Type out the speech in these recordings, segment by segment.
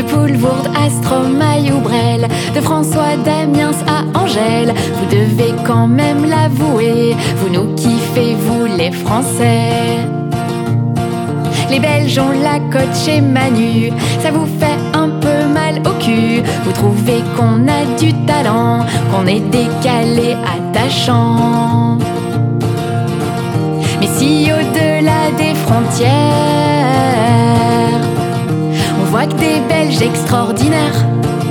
Poulvourde à Stromae ou Brel, de François Damiens à Angèle, vous devez quand même l'avouer, vous nous kiffez, vous les Français. Les Belges ont la cote chez Manu, ça vous fait un peu mal au cul. Vous trouvez qu'on a du talent, qu'on est décalé, attachant. Mais si au-delà des frontières, on voit que des Belges extraordinaires,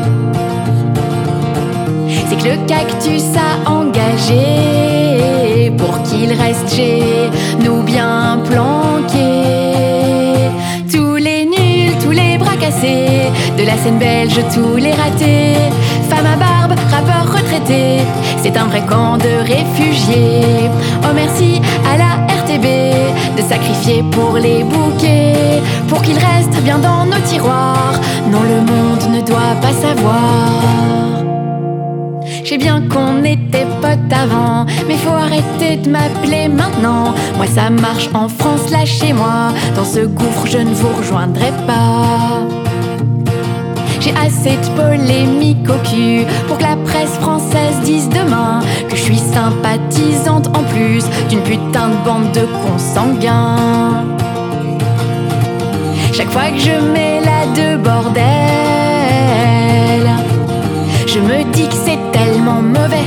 c'est que le cactus a engagé pour qu'il reste chez nous bien planqué. Tous les nuls, tous les bras cassés, de la scène belge tous les ratés, femmes à barbe, rappeurs retraités, c'est un vrai camp de réfugiés. Oh merci à la RTB de sacrifier pour les bouquets, pour qu'ils restent bien dans nos tiroirs. Non, le monde ne doit pas savoir. Je sais bien qu'on était potes avant, mais faut arrêter de m'appeler maintenant. Moi ça marche en France, là chez moi, dans ce gouffre je ne vous rejoindrai pas. J'ai assez de polémiques au cul pour que la presse française dise demain que je suis sympathisante en plus d'une putain de bande de consanguins. Chaque fois que je mets la de bordel, je me dis que c'est tellement mauvais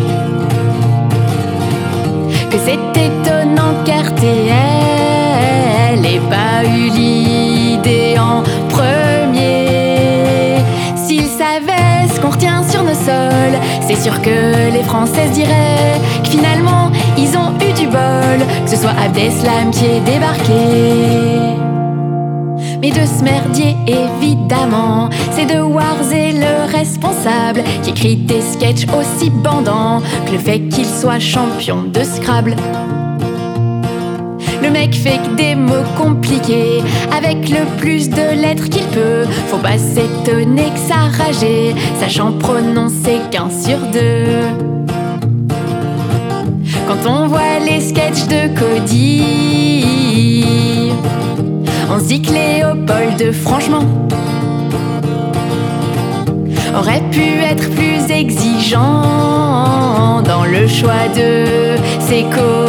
que c'est étonnant qu'RTL ait pas eu l'idée en premier. S'ils savaient ce qu'on retient sur nos sols, c'est sûr que les Français se diraient que finalement ils ont eu du bol, que ce soit Abdeslam qui est débarqué. Mais de ce merdier, évidemment, c'est de Warzé le responsable, qui écrit des sketchs aussi bandants que le fait qu'il soit champion de Scrabble. Le mec fait que des mots compliqués, avec le plus de lettres qu'il peut. Faut pas s'étonner que ça rageait, sachant prononcer qu'un sur deux. Quand on voit les sketchs de Cody, on se dit que Léopold, franchement, aurait pu être plus exigeant dans le choix de ses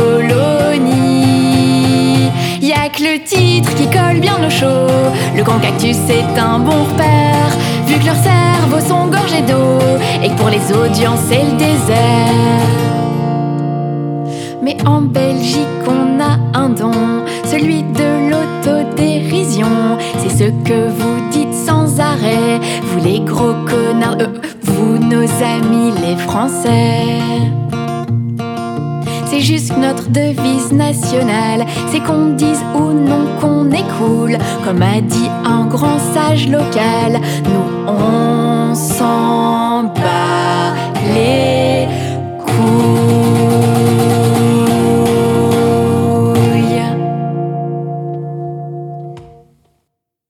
colonies. Y'a que le titre qui colle bien au chaud, le Grand Cactus est un bon repère, vu que leurs cerveaux sont gorgés d'eau et que pour les audiences c'est le désert. Mais en Belgique on a un don, celui de l'autodérision. C'est ce que vous dites sans arrêt, vous les gros connards, vous nos amis les Français. C'est juste que notre devise nationale, c'est qu'on dise ou non qu'on est cool. Comme a dit un grand sage local, nous on s'en bat.